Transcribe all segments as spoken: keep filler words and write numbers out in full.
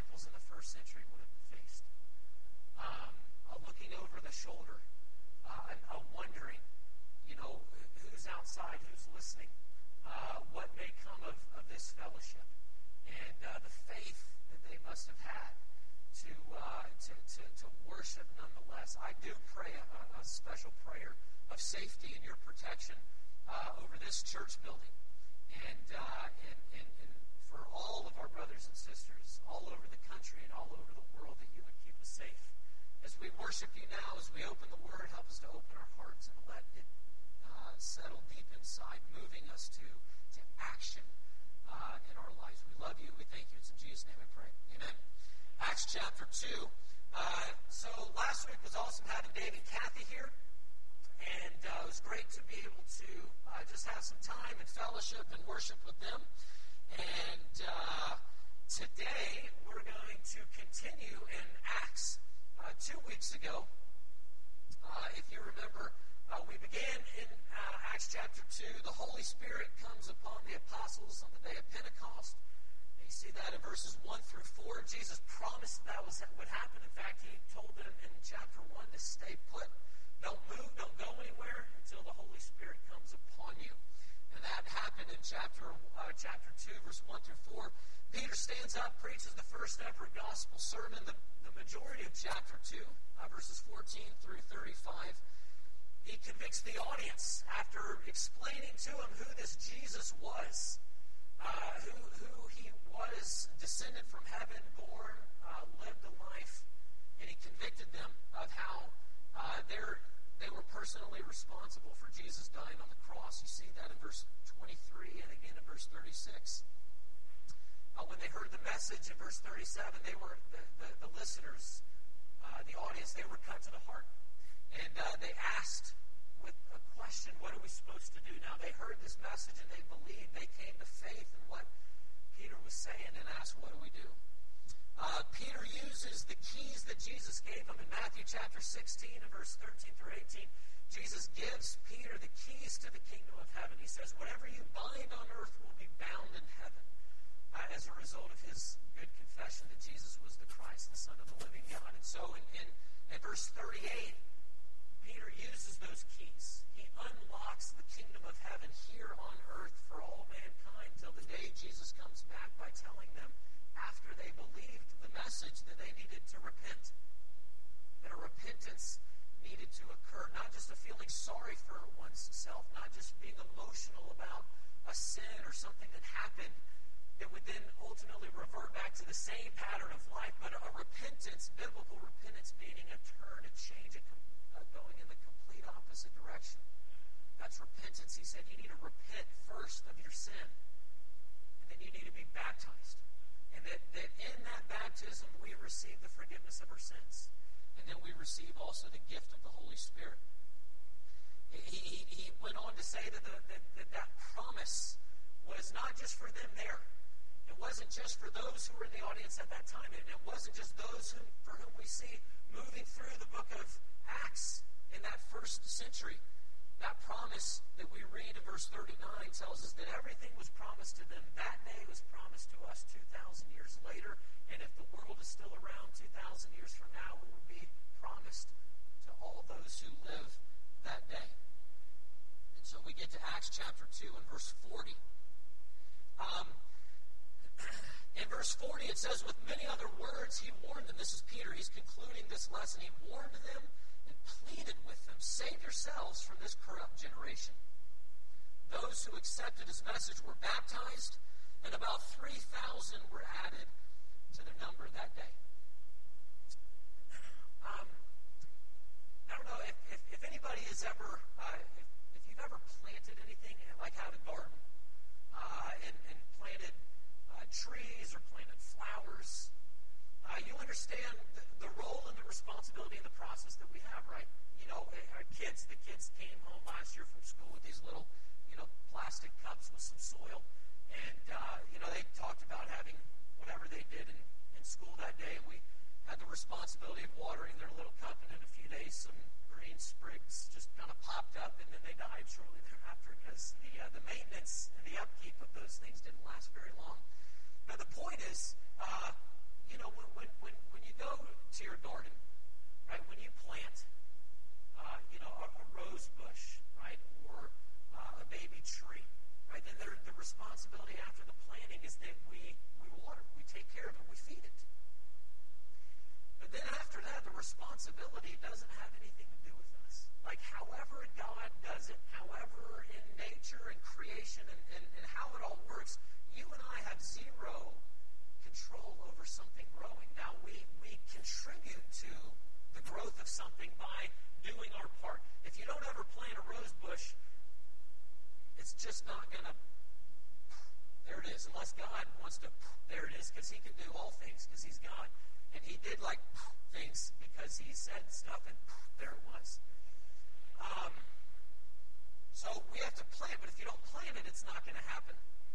disciples in the first century would have faced. Um, uh, looking over the shoulder, uh, and uh, wondering, you know, who's outside, who's listening, uh, what may come of, of this fellowship, and uh, the faith that they must have had to, uh, to, to, to worship nonetheless. I do pray a, a special prayer of safety and your protection uh, over this church building, and, uh, and, and, and for all of our brothers and sisters all over the country and all over the world, that you would keep us safe. As we worship you now, as we open the Word, help us to open our hearts and let it uh, settle deep inside, moving us to, to action uh, in our lives. We love you. We thank you. It's in Jesus' name we pray. Amen. Acts chapter two. Uh, so last week was awesome having Dave and Kathy here. And uh, it was great to be able to uh, just have some time and fellowship and worship with them. And uh, today we're going to continue in Acts. Uh, two weeks ago, uh, if you remember, uh, we began in uh, Acts chapter two. The Holy Spirit comes upon the apostles on the day of Pentecost. And you see that in verses one through four. Jesus promised that was what would happen. In fact, he told them in chapter one to stay put. Don't move, don't go anywhere until the Holy Spirit comes upon you. And that happened in chapter uh, chapter two, verse one through four. Peter stands up, preaches the first ever gospel sermon. The, the majority of chapter two, uh, verses fourteen through thirty-five, he convicts the audience after explaining to them who this Jesus was, uh, who, who he was, descended from heaven, born, uh, lived a life, and he convicted them of how uh, they're, they were personally responsible for Jesus dying on the cross. You see that in verse twenty-three and again in verse thirty-six. Uh, when they heard the message in verse thirty-seven, they were the, the, the listeners, uh, the audience, they were cut to the heart. And uh, they asked with a question, what are we supposed to do now? They heard this message and they believed. They came to faith in what Peter was saying and asked, what do we do? Uh, Peter uses the keys that Jesus gave him. In Matthew chapter sixteen and verse thirteen through eighteen, Jesus gives Peter the keys to the kingdom of heaven. He says, whatever you bind on earth will be bound in heaven. Uh, as a result of his good confession that Jesus was the Christ, the Son of the living God. And so in, in, in verse thirty-eight, Peter uses those keys. He unlocks the kingdom of heaven here on earth for all mankind till the day Jesus comes back by telling them, after they believed the message, that they needed to repent. That a repentance needed to occur. Not just a feeling sorry for oneself, not just being emotional about a sin or something that happened that would then ultimately revert back to the same pattern of life, but a repentance, biblical repentance, meaning a turn, a change, a com- uh, going in the complete opposite direction. That's repentance. He said you need to repent first of your sin, and then you need to be baptized. And that, that in that baptism we receive the forgiveness of our sins. And then we receive also the gift of the Holy Spirit. He, he, he went on to say that, the, that, that that promise was not just for them there. It wasn't just for those who were in the audience at that time. It, it wasn't just those whom, for whom we see moving through the book of Acts in that first century. That promise that we read in verse thirty-nine tells us that everything was promised to them. That day was promised to us two thousand years later. And if the world is still around two thousand years from now, it will be promised to all those who live that day. And so we get to Acts chapter two and verse forty. Um, in verse forty, it says, with many other words, he warned them. This is Peter. He's concluding this lesson. He warned them and pleaded with them, save yourselves from this corrupt generation. Those who accepted his message were baptized, and about three thousand were added to their number that day. Um, I don't know if, if, if anybody has ever, uh, if, if you've ever planted anything, like had a garden, uh, and, and planted uh, trees or planted flowers, uh, you understand the, the role and the responsibility in the process that we have, right? You know, our kids, the kids came home last year from school with these little, you know, plastic cups with some soil, and, uh, you know, they talked about having whatever they did in, in school that day. We had the responsibility of watering their little something by doing our part. If you don't ever plant a rose bush, it's just not going to, there it is. Unless God wants to, there it is, because he can do all things, because he's God. And he did like things because he said stuff, and there it was. Um, so we have to plant, but if you don't plant it, it's not going to happen.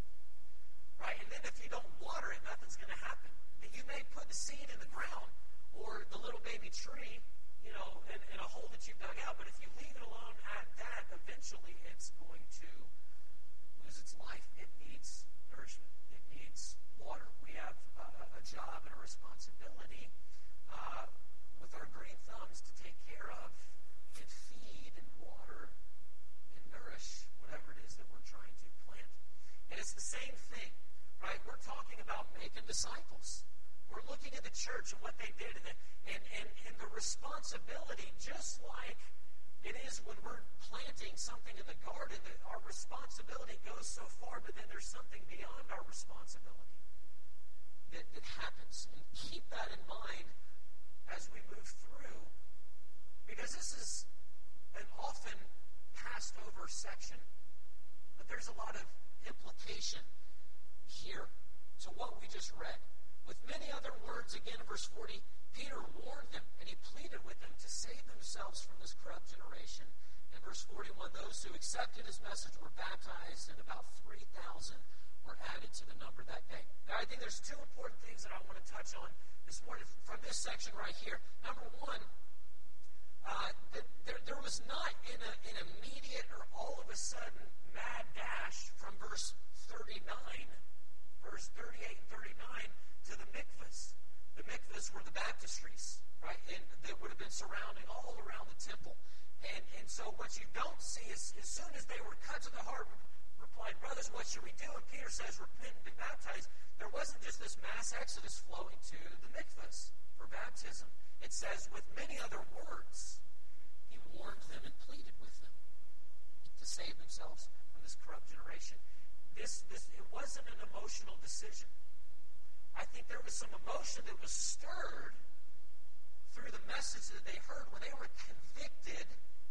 Right? And then if you don't water it, nothing's going to happen. You may put the seed in the ground or the little baby tree, you know, in, in a hole that you've dug out, but if you leave it alone at that, eventually it's going to lose its life. It needs nourishment. It needs water. We have a, a job and a responsibility uh, with our green thumbs to take care of and feed and water and nourish whatever it is that we're trying to plant. And it's the same thing, right? We're talking about making disciples. We're looking at the church and what they did and the, and, and, and the responsibility, just like it is when we're planting something in the garden, that our responsibility goes so far, but then there's something beyond our responsibility that, that happens. And keep that in mind as we move through, because this is an often passed over section, but there's a lot of implication here to what we just read. With many other words, again in verse forty, Peter warned them and he pleaded with them to save themselves from this corrupt generation. In verse forty-one, those who accepted his message were baptized, and about three thousand were added to the number that day. Now, I think there's two important things that I want to touch on this morning from this section right here. Number one, uh, that there, there was not in a, an immediate or all of a sudden mad dash from verse thirty-nine, verse thirty-eight and thirty-nine, to the mikvahs. The mikvahs were the baptistries, right? And that would have been surrounding all around the temple. And and so what you don't see is, as soon as they were cut to the heart, replied, brothers, what should we do? And Peter says, repent and be baptized. There wasn't just this mass exodus flowing to the mikvahs for baptism. It says, with many other words, he warned them and pleaded with them to save themselves from this corrupt generation. This, this, it wasn't an emotional decision. I think there was some emotion that was stirred through the message that they heard when they were convicted,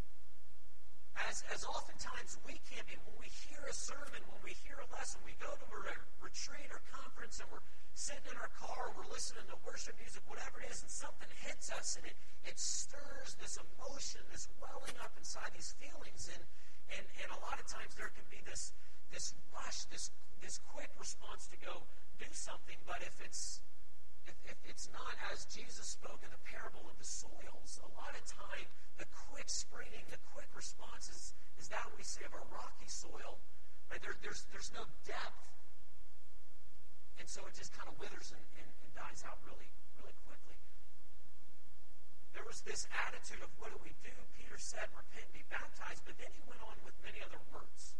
as, as oftentimes we can be when we hear a sermon, when we hear a lesson, we go to a re- retreat or conference and we're sitting in our car, we're listening to worship music, whatever it is, and something hits us and it, it stirs this emotion, this welling up inside these feelings, and, and, and a lot of times there can be this, this rush, this, this quick response to go do something, but if it's if, if it's not as Jesus spoke in the parable of the soils, a lot of time the quick springing, the quick response is, is that we say of a rocky soil, right? There, there's there's no depth, and so it just kind of withers and, and, and dies out really really quickly. There was this attitude of what do we do? Peter said, repent, be baptized, but then he went on with many other words.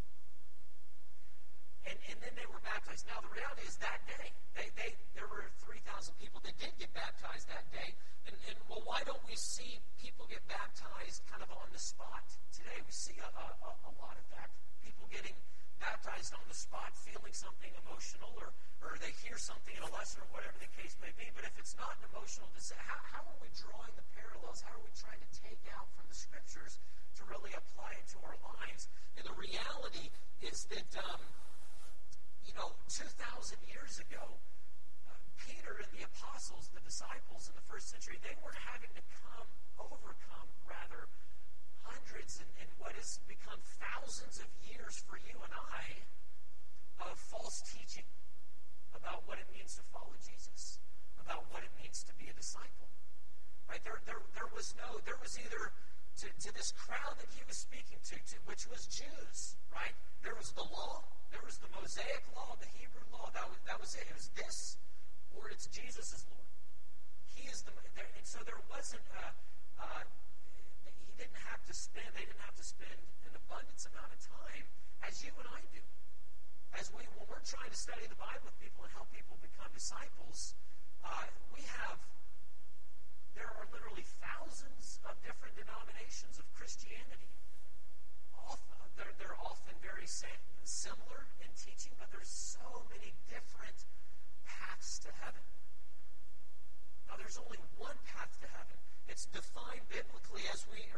And, and then they were baptized. Now, the reality is that day, they, they, there were three thousand people that did get baptized that day. And, and, well, why don't we see people get baptized kind of on the spot today? We see a, a, a lot of that. People getting baptized on the spot, feeling something emotional, or, or they hear something in a lesson or whatever the case may be. But if it's not an emotional decision, how, how are we drawing the parallels? How are we trying to take out from the scriptures to really apply it to our lives? And the reality is that... Um, You know, two thousand years ago, uh, Peter and the apostles, the disciples in the first century, they were having to come, overcome, rather, hundreds and, and what has become thousands of years for you and I of false teaching about what it means to follow Jesus, about what it means to be a disciple. Right? There, there, there was no, there was either to, to this crowd that he was speaking to, to, which was Jews, right? There was the law. There was the Mosaic law, the Hebrew law. That was, that was it. It was this, or it's Jesus as Lord. He is the, there, and so there wasn't, a, uh, he didn't have to spend, they didn't have to spend an abundance amount of time, as you and I do. As we, when we're trying to study the Bible with people and help people become disciples, uh, we have, there are literally thousands of different denominations of Christianity. Often, they're, they're often very similar in teaching, but there's so many different paths to heaven. Now, there's only one path to heaven. It's defined biblically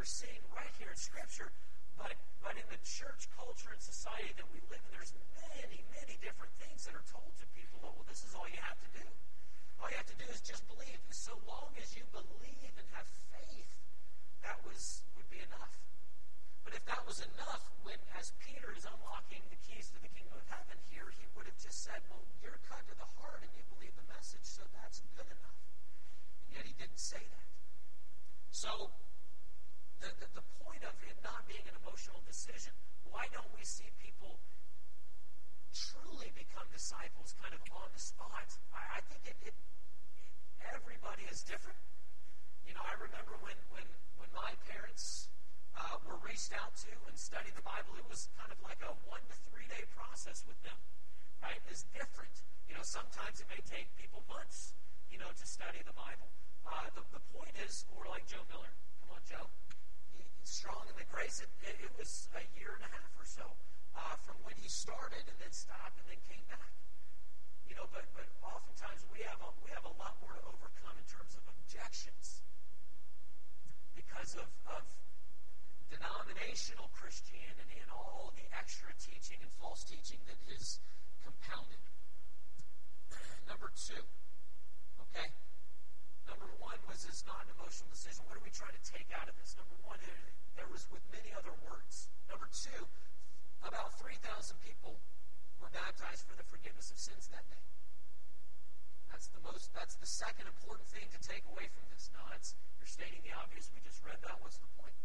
seeing right here in Scripture, but, but in the church culture and society that we live in, there's many, many different things that are told to people. Oh, well, this is all you have to do. All you have to do is just believe. So long as you believe and have faith, that was would be enough. But if that was enough, when as Peter is unlocking the keys to the kingdom of heaven here, he would have just said, well, you're cut to the heart and you believe the message, so that's good enough. And yet he didn't say that. So the, the, the point of it not being an emotional decision, why don't we see people truly become disciples kind of on the spot? I, I think it, it, it everybody is different. You know, I remember when, when, when my parents uh, were reached out to and studied the Bible, it was kind of like a one to three day process with them, right? It's different. You know, sometimes it may take people months, you know, to study the Bible. Uh, the, the point is, or like Joe Miller, come on, Joe, he, he's strong in the grace. It, it, it was a year and a half or so uh, from when he started and then stopped and then came back. You know, but but oftentimes we have a, we have a lot more to overcome in terms of objections because of, of denominational Christianity and all the extra teaching and false teaching that is compounded. Number two, okay? Number one was it's not an emotional decision. What are we trying to take out of this? Number one, there was with many other words. Number two, about three thousand people were baptized for the forgiveness of sins that day. That's the most. That's the second important thing to take away from this. Now, it's, you're stating the obvious. We just read that. What's the point?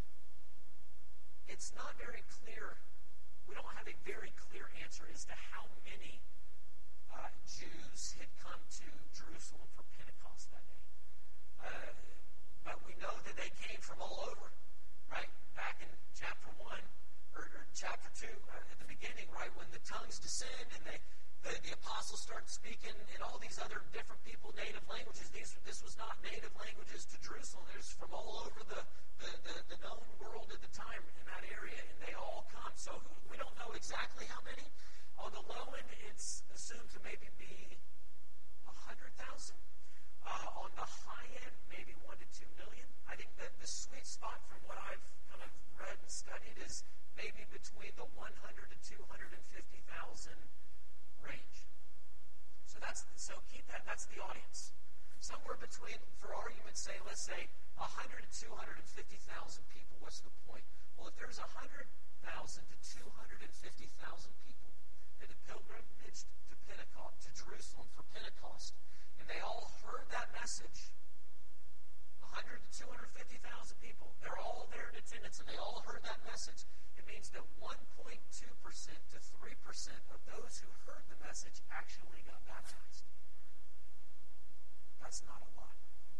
It's not very clear. We don't have a very clear answer as to how many uh, Jews had come to Jerusalem for Pentecost that day. Uh, but we know that they came from all over, right? Back in chapter one, or, or chapter two, uh, at the beginning, right, when the tongues descend and they, the, the apostles start speaking in all these other different people, native languages. These, this was not native languages to Jerusalem. There's from all over the, the, the, the known world at the time in that area, and they all come. So who, we don't know exactly how many. On the low end, it's assumed to maybe be one hundred thousand. Uh, on the high end, maybe one to two million. I think that the sweet spot from what I've kind of read and studied is maybe between the one hundred to two hundred fifty thousand range. So that's so keep that. That's the audience. Somewhere between, for argument's sake, let's say one hundred to two hundred fifty thousand people. What's the point? Well, if there's one hundred thousand to two hundred fifty thousand people that had pilgrimaged to Pentecost, to Jerusalem for Pentecost, and they all heard that message, one hundred to two hundred fifty thousand people, they're all there in attendance, and they all heard that message. It means that one point two percent to three percent of those who heard the message actually got baptized. That's not a lot.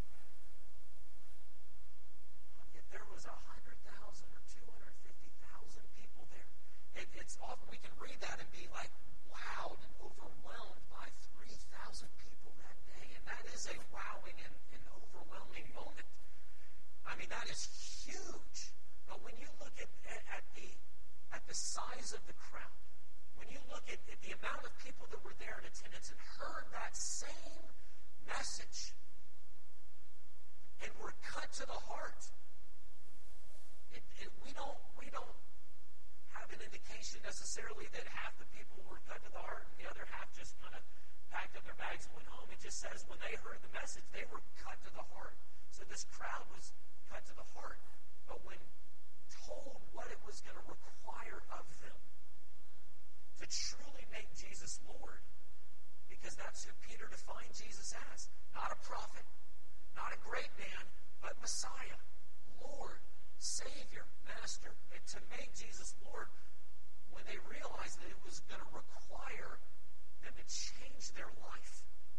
If there was one hundred thousand or two hundred fifty thousand people there, it, it's often we can read that and be like wowed and overwhelmed by three thousand people that day. And that is a wowing and, and overwhelming moment. I mean, that is huge. But when you look at, at, at the at the size of the crowd, when you look at, at the amount of people that were there in attendance and heard that same message and were cut to the heart, it, it, we don't we don't have an indication necessarily that half the people were cut to the heart and the other half just kind of packed up their bags and went home. It just says when they heard the message, they were cut to the heart. So this crowd was cut to the heart. But when told what it was going to require of them to truly make Jesus Lord, because that's who Peter defined Jesus as. Not a prophet, not a great man, but Messiah, Lord, Savior, Master. And to make Jesus Lord, when they realized that it was going to require them to change their life,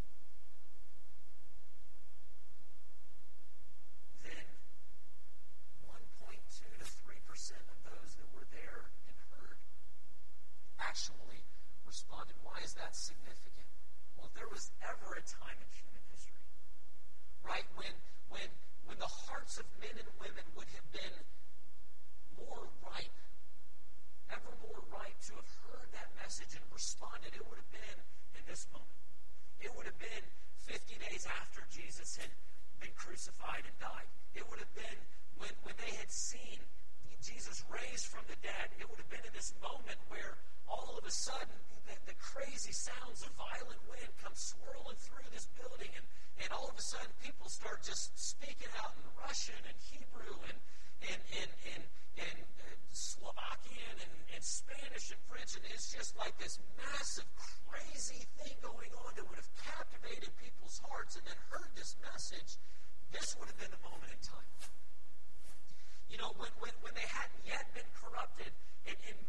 then one point two to three percent of those that were there and heard actually responded. Why is that significant? Well, if there was ever a time in human history, right, when when when the hearts of men and women would have been more ripe, ever more ripe to have heard that message and responded, it would have been in this moment. It would have been fifty days after Jesus had been crucified and died. It would have been when, when they had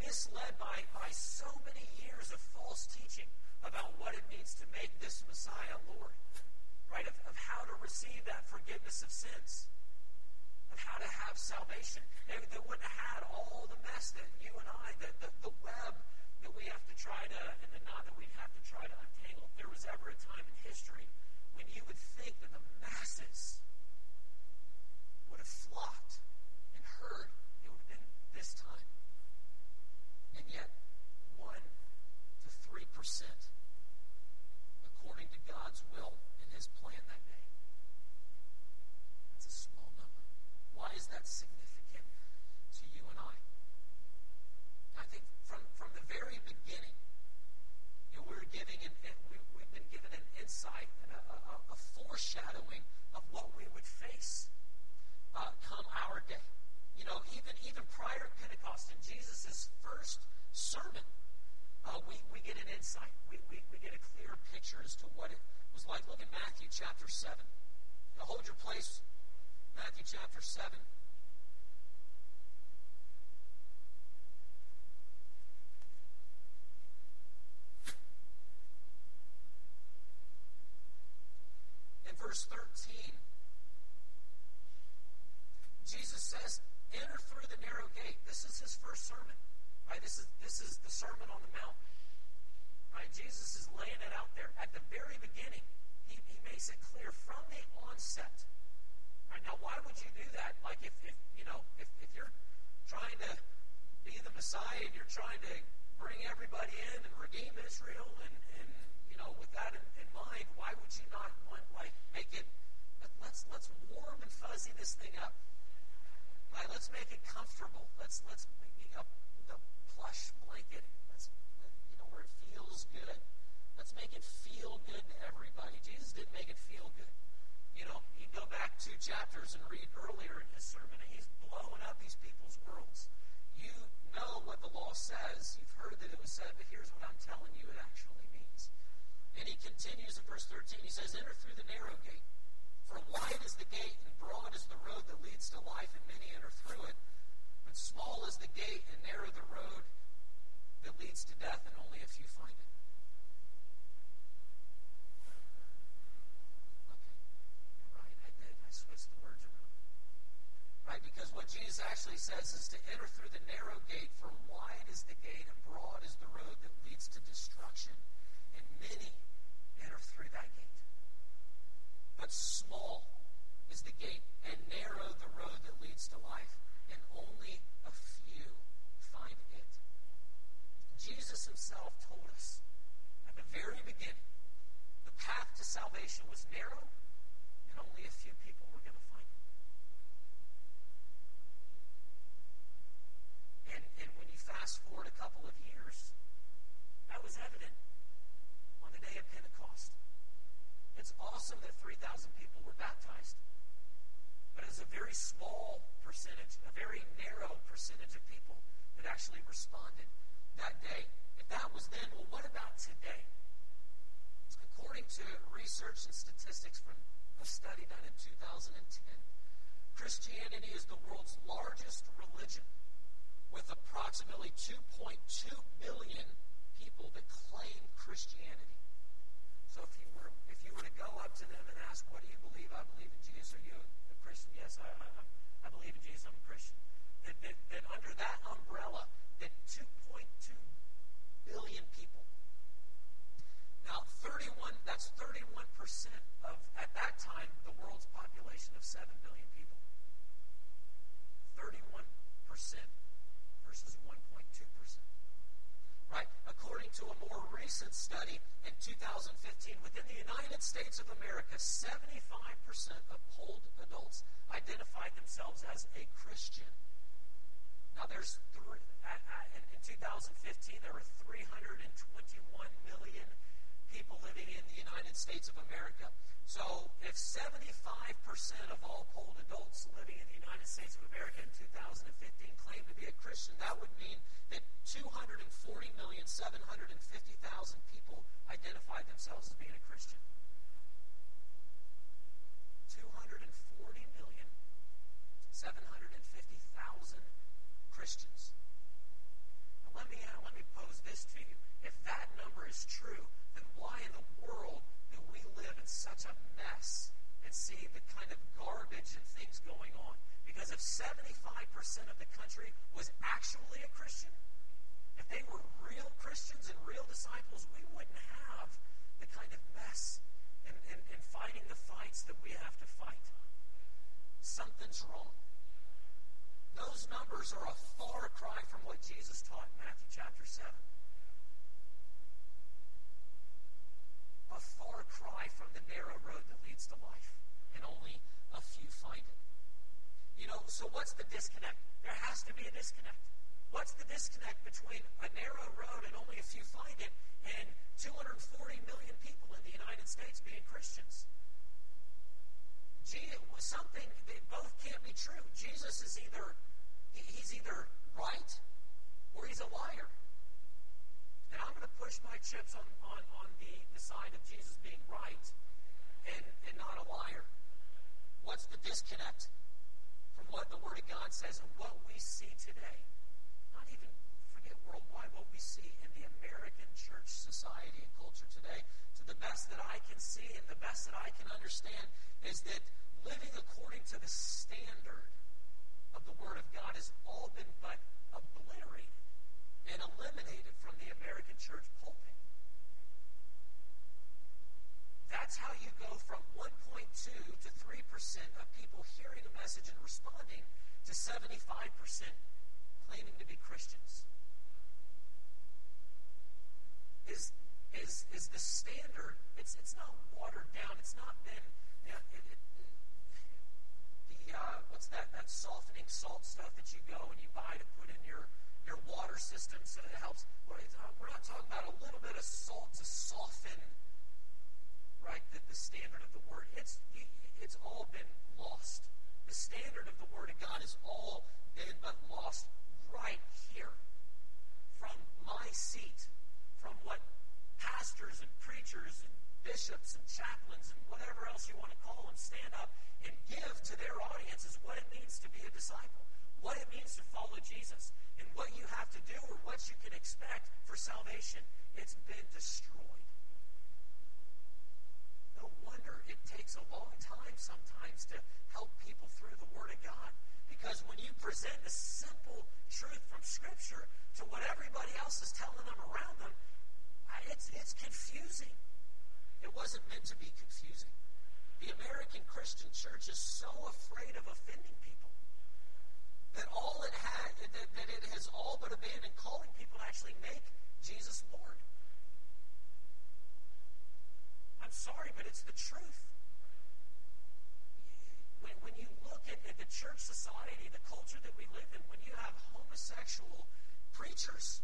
misled by, by so many years of false teaching about what it means to make this Messiah Lord, right? Of, of how to receive that forgiveness of sins, of how to have salvation. They, they wouldn't have had all the mess that you and I, the, the, the web that we have to try to, and the knot that we have to try to untangle. If there was ever a time in history when you would think that the masses would have flocked and heard, it would have been this time. And yet, one to three percent, according to God's will and His plan that day. That's a small number. Why is that significant to you and I? I think from, from the very beginning, you know, we're giving an, we, we've been given an insight and a, a, a foreshadowing of what we would face uh, come our day. You know, even even prior to Pentecost, in Jesus' first sermon, uh, we, we get an insight. We, we, we get a clear picture as to what it was like. Look at Matthew chapter seven. Now hold your place. Matthew chapter seven. In verse thirteen, Jesus says, enter through the narrow gate. This is his first sermon. Right? This is this is the Sermon on the Mount. Right? Jesus is laying it out there. At the very beginning, he, he makes it clear from the onset. Right? Now, why would you do that? Like if, if you know, if, if you're trying to be the Messiah and you're trying to bring everybody in and redeem Israel and, and you know, with that in, in mind, why would you not want, like, make it, let's let's warm and fuzzy this thing up. Right? Let's make it comfortable. Let's let's make up the plush blanket. Let's, you know, where it feels good. Let's make it feel good to everybody. Jesus didn't make it feel good. You know, you go back two chapters and read earlier in his sermon, and he's blowing up these people's worlds. You know what the law says. You've heard that it was said, but here's what I'm telling you it actually means. And he continues in verse thirteen. He says, enter through the narrow gate. For wide is the gate and broad is the road that leads to life, and many enter through it. But small is the gate and narrow the road that leads to death, and only a few find it. Okay, you're right, I did. I switched the words around. Right, because what Jesus actually says is to enter through the narrow gate, for wide is the gate and broad is the road that leads to destruction, and many enter through that gate. But small is the gate, and narrow the road that leads to life, and only a few find it. Jesus himself told us at the very beginning, the path to salvation was narrow, and only a few people were going to find it. And, and when you fast forward a couple of years, that was evident on the day of Pentecost. It's awesome that three thousand people were baptized, but it was a very small percentage, a very narrow percentage of people that actually responded that day. If that was then, well, what about today? According to research and statistics from a study done in two thousand ten, Christianity is the world's largest religion, with approximately two point two billion people that claim Christianity. So if you were if you were to go up to them and ask, what do you believe? I believe in Jesus. Are you a Christian? Yes, I, I, I believe in Jesus. I'm a Christian. That, that, that under that umbrella, that two point two billion people. Now, thirty-one, that's thirty-one percent of, at that time, the world's population of seven billion people. thirty-one percent versus one point two percent. Right? According to a more recent study in two thousand fifteen, within the United States of America, seventy-five percent of polled adults identified themselves as a Christian. Now, there's three, in, in two thousand fifteen, there were three hundred twenty-one million people living in the United States of America. So, if seventy-five percent of all polled adults living in the United States of America in two thousand fifteen claimed to be a Christian, that would mean that two hundred forty million, seven hundred fifty thousand people identified themselves as being a Christian. two hundred forty million, seven hundred fifty thousand Christians. Now this to you. If that number is true, then why in the world do we live in such a mess and see the kind of garbage and things going on? Because if seventy-five percent of the country was actually a Christian, if they were real Christians and real disciples, we wouldn't have the kind of mess and, and, and fighting the fights that we have to fight. Something's wrong. Those numbers are a far cry from what Jesus taught in Matthew chapter seven. A far cry from the narrow road that leads to life, and only a few find it. You know, so what's the disconnect? There has to be a disconnect. What's the disconnect between a narrow road and only a few find it and two hundred forty million people in the United States being Christians? Gee, something, they both can't be true. Jesus is either, he's either right or he's a liar. And I'm going to push my chips on, on, on the, the side of Jesus being right and, and not a liar. What's the disconnect from what the Word of God says and what we see today? Not even, forget worldwide, what we see in the American church society and culture today. To the best that I can see and the best that I can understand is that living according to the standard of the Word of God has all been but obliterated and eliminated from the American church pulpit. That's how you go from one point two to three percent of people hearing a message and responding to seventy-five percent claiming to be Christians. Is is is the standard? It's it's not watered down. It's not been you know, it, it, the uh, what's that that softening salt stuff that you go and you buy to put in your your water system so that it helps. We're not talking about a little bit of salt to soften, right, the, the standard of the Word. It's it's all been lost. The standard of the Word of God has all been but lost right here. From my seat, from what pastors and preachers and bishops and chaplains and whatever else you want to call them stand up and give to their audiences what it means to be a disciple, what it means to follow Jesus, and what you have to do or what you can expect for salvation. It's been destroyed. No wonder it takes a long time sometimes to help people through the Word of God. Because when you present a simple truth from Scripture to what everybody else is telling them around them, it's, it's confusing. It wasn't meant to be confusing. The American Christian church is so afraid of offending people that all it had, that, that it has all but abandoned calling people to actually make Jesus Lord. I'm sorry, but it's the truth. When, when you look at, at the church society, the culture that we live in, when you have homosexual preachers,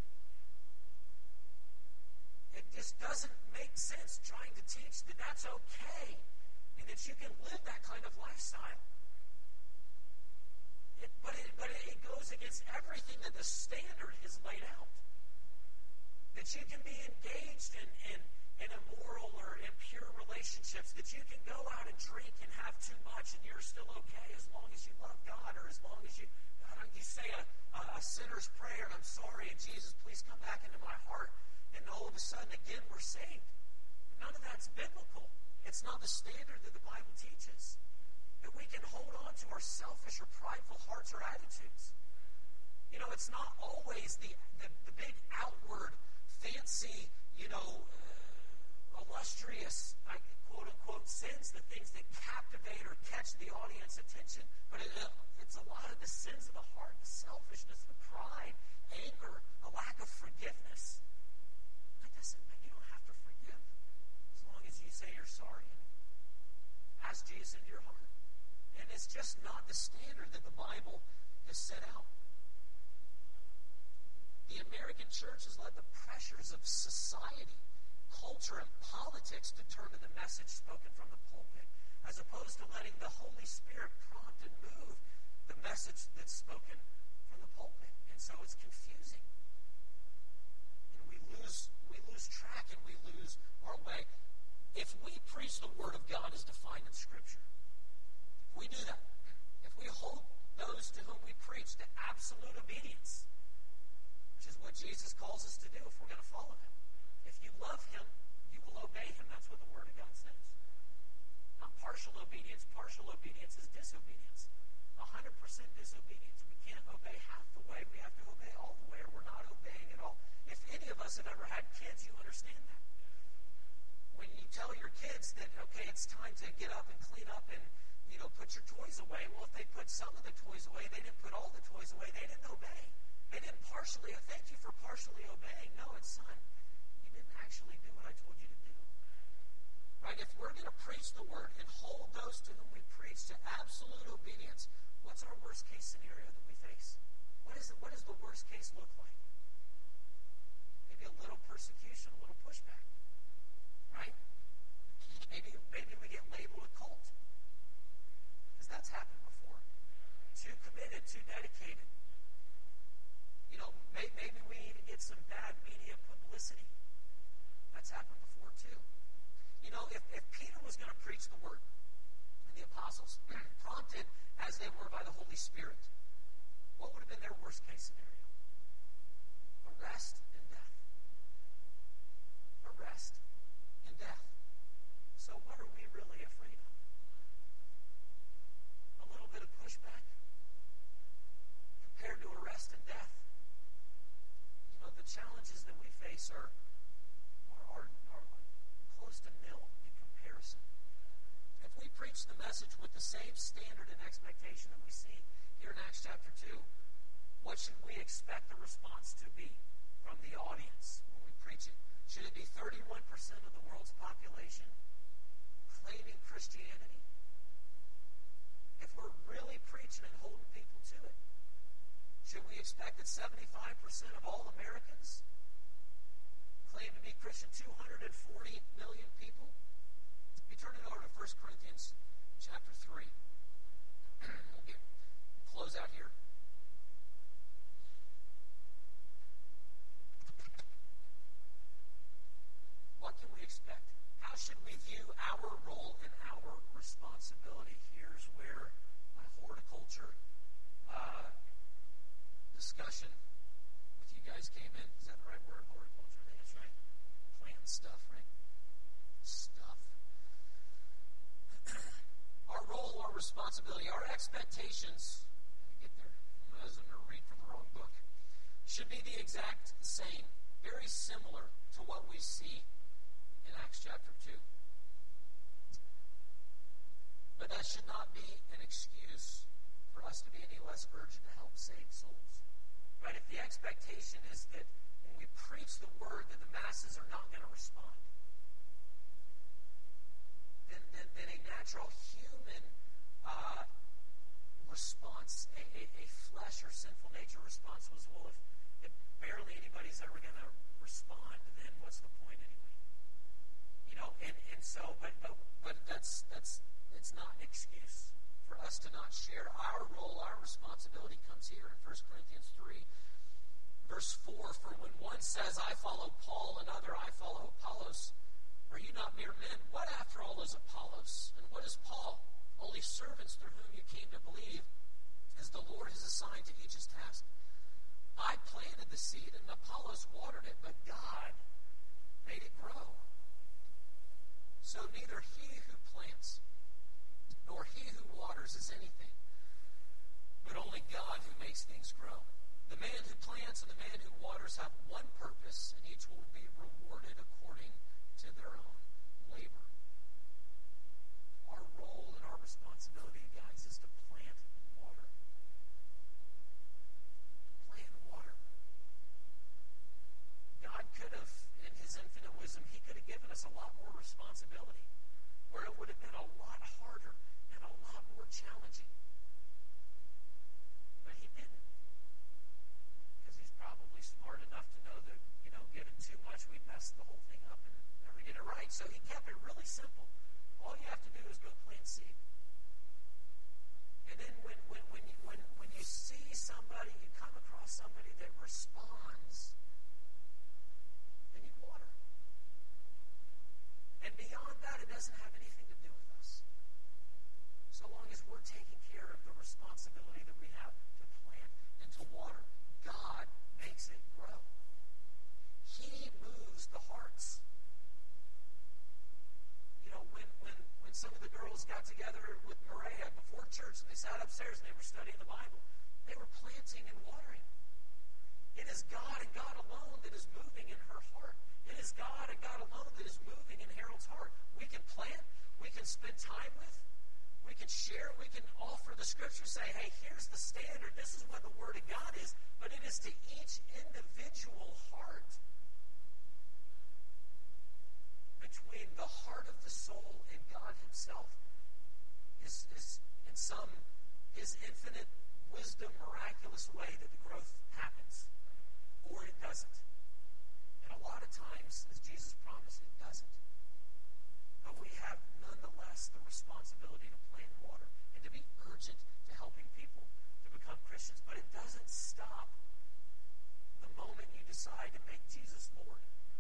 it just doesn't make sense trying to teach that that's okay and that you can live that kind of lifestyle. It, but it, but it goes against everything that the standard has laid out. That you can be engaged in, in, in immoral or impure relationships, that you can go out and drink and have too much and you're still okay as long as you love God, or as long as you, I don't, you say a, a, a sinner's prayer and I'm sorry and Jesus, please come back into my heart. And all of a sudden, again, we're saved. None of that's biblical. It's not the standard that the Bible teaches. That we can hold on to our selfish or prideful hearts or attitudes. You know, it's not always the, the, the big outward, fancy, you know, uh, illustrious, uh, quote-unquote, sins, the things that captivate or catch the audience attention. But it, uh, it's a lot of the sins of the heart, the selfishness, the pride, anger, a lack of forgiveness. You don't have to forgive as long as you say you're sorry and ask Jesus into your heart. And it's just not the standard that the Bible has set out. The American church has let the pressures of society, culture, and politics determine the message spoken from the pulpit, as opposed to letting the Holy Spirit prompt and move the message that's spoken from the pulpit. And so it's confusing. And we lose we lose track and we lose our way. If we preach the Word of God as defined in Scripture, if we do that, if we hold those to whom we preach to absolute obedience, which is what what Jesus calls us to do if we're going to follow him. If you love him, you will obey him. That's what the Word of God says. Not partial obedience. Partial obedience is disobedience. one hundred percent disobedience. We can't obey half the way. We have to obey all the way, or we're not obeying at all. If any of us have ever had kids, you understand that. When you tell your kids that, okay, it's time to get up and clean up and, you know, put your toys away. Well, if they put some of the toys away, they didn't put all the toys away. They didn't obey. They didn't partially, thank you for partially obeying. No, it's son, you didn't actually do what I told you to do. Right? If we're going to preach the word and hold those to whom we preach to absolute obedience, what's our worst case scenario that we face? What is it? What does the worst case look like? Maybe a little persecution, a little pushback. Right? Maybe, maybe we get labeled a cult. Because that's happened before. Too committed, too dedicated. You know, may, maybe we even get some bad media publicity. That's happened before too. You know, if, if Peter was going to preach the word, and the apostles, prompted as they were by the Holy Spirit, what would have been their worst case scenario? Arrest and death. Arrest and death. So what are we really afraid of? A little bit of pushback compared to arrest and death. You know, the challenges that we face are, are, are, are close to nil in comparison. If we preach the message with the same standard and expectation that we see here in Acts chapter two, what should we expect the response to be from the audience when we preach it? Should it be thirty-one percent of the world's population claiming Christianity? If we're really preaching and holding people to it, should we expect that seventy-five percent of all Americans claim to be Christian? two hundred forty million people? You turn it over to First Corinthians chapter three. We'll get, close out here. What can we expect? How should we view our role and our responsibility? Here's where my horticulture uh, discussion with you guys came in. Is that the right word? Horticulture? I think that's right. Plant stuff, right? Stuff. Our role, our responsibility, our expectations, let me get there, I was going to read from the wrong book, should be the exact same, very similar to what we see in Acts chapter two. But that should not be an excuse for us to be any less urgent to help save souls. Right? If the expectation is that when we preach the word that the masses are not going to respond, then, then, then a natural human uh, response, a, a, a flesh or sinful nature response was, well, if, if barely anybody's ever going to respond, then what's the point anyway? You know, and, and so, but, but, but that's, that's, it's not an excuse for us to not share. Our role, our responsibility comes here in First Corinthians three, verse four. For when one says, I follow Paul, another, I follow Apollos, are you not mere men? What after all is Apollos? And what is Paul? Only servants through whom you came to believe, as the Lord has assigned to each his task. I planted the seed, and Apollos watered it, but God made it grow. So neither he who plants nor he who waters is anything, but only God who makes things grow. The man who plants and the man who waters have one purpose, and each will be rewarded according to their own labor. Our role and our responsibility, guys, is to plant and water. Plant and water. God could have, in his infinite wisdom, he could have given us a lot more responsibility, where it would have been a lot harder and a lot more challenging. But he didn't. Because he's probably smart enough to know that, you know, given too much, we'd mess the whole thing up and never get it right. So he kept it really simple. All you have to do is go plant seed. can spend time with. We can share. We can offer the scripture, say, hey, here's the standard. This is what the Word of God is. But it is to each individual heart. Between the heart of the soul and God himself is, is in some, his infinite wisdom, miraculous way that the growth happens. Or it doesn't. And a lot of times, as Jesus promised, it doesn't. But we have nonetheless the responsibility to plant water and to be urgent to helping people to become Christians. But it doesn't stop the moment you decide to make Jesus Lord.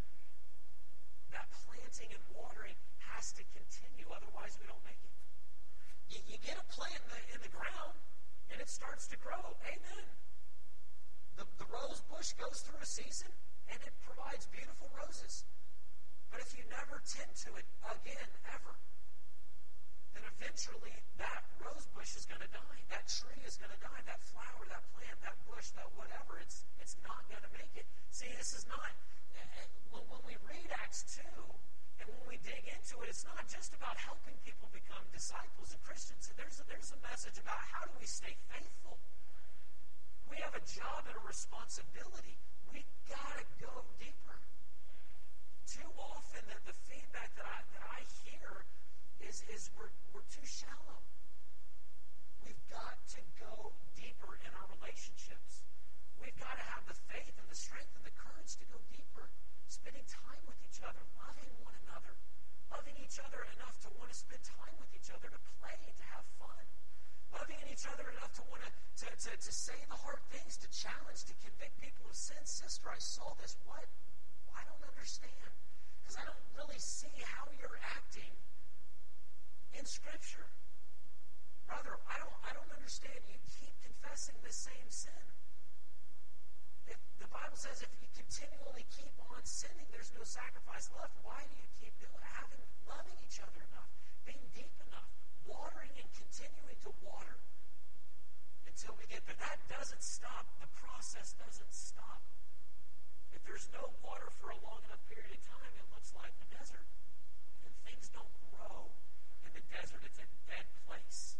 That planting and watering has to continue, otherwise we don't make it. You, you get a plant in the, in the ground, and it starts to grow. Amen. The, the rose bush goes through a season, and it provides beautiful roses. But if you never tend to it again, ever, then eventually that rose bush is going to die. That tree is going to die. That flower, that plant, that bush, that whatever, it's it's not going to make it. See, this is not, when, when we read Acts two, and when we dig into it, it's not just about helping people become disciples and Christians. There's a, there's a message about how do we stay faithful. We have a job and a responsibility. We got to go deeper. Too often that the feedback that I that I hear is, is we're, we're too shallow. We've got to go deeper in our relationships. We've got to have the faith and the strength and the courage to go deeper. Spending time with each other, loving one another, loving each other enough to want to spend time with each other, to play, to have fun. Loving each other enough to want to, to, to, to say the hard things, to challenge, to convict people of sin. Sister, I saw this. What? I don't understand. Because I don't really see how you're acting in Scripture. Brother, I don't I don't understand. You keep confessing the same sin. If the Bible says if you continually keep on sinning, there's no sacrifice left. Why do you keep doing it? Having, loving each other enough, being deep enough, watering and continuing to water until we get there. That doesn't stop. The process doesn't stop. If there's no water for a long enough period of time, it looks like the desert. And things don't grow in the desert. It's a dead place.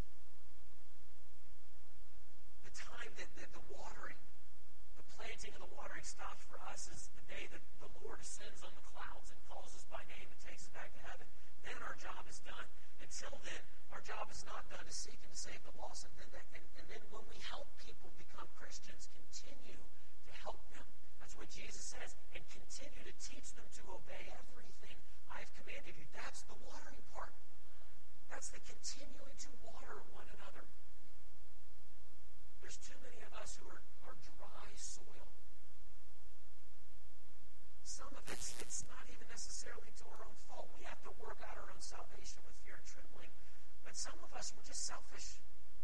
The time that, that the watering, the planting and the watering stops for us is the day that the Lord ascends on the clouds and calls us by name and takes us back to heaven. Then our job is done. Until then, our job is not done to seek and to save the lost. And then, that, and, and then when we help people become Christians, continue to help them. That's what Jesus says. And continue to teach them to obey everything I have commanded you. That's the watering part. That's the continuing to water one another. There's too many of us who are, are dry soil. Some of it's, it's not even necessarily to our own fault. We have to work out our own salvation with fear and trembling. But some of us, we're just selfish.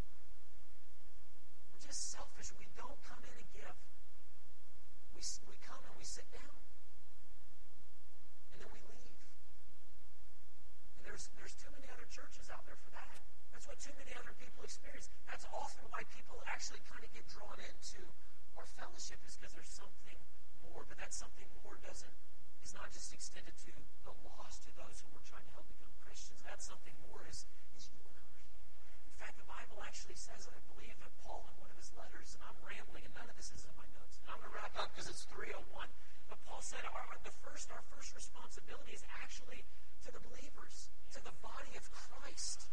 We're just selfish. We don't come in and give. We, we come and we sit down. And then we leave. And there's there's too many other churches out there for that. That's what too many other people experience. That's often why people actually kind of get drawn into our fellowship, is because there's something more. But that something more doesn't is not just extended to the lost, to those who we're trying to help become Christians. That something more is, is you and I. In fact, the Bible actually says, I believe that Paul in one of his letters, and I'm rambling, and none of this is in my notes, and I'm going to wrap up because it's three oh one. But Paul said our, the first, our first responsibility is actually to the believers, to the body of Christ.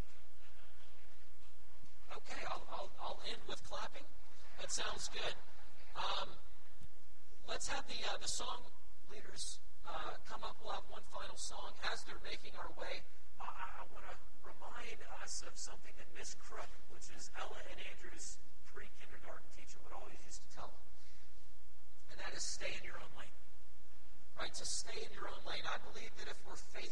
Okay, I'll, I'll, I'll end with clapping. That sounds good. Um, let's have the uh, the song leaders uh, come up. We'll have one final song. As they're making our way, uh, I, I want to remind us of something that Miss Crook, which is Ella and Andrew's pre-kindergarten teacher, would always used to tell them. And that is stay in your own lane. Right? To stay in your own lane. I believe that if we're faithful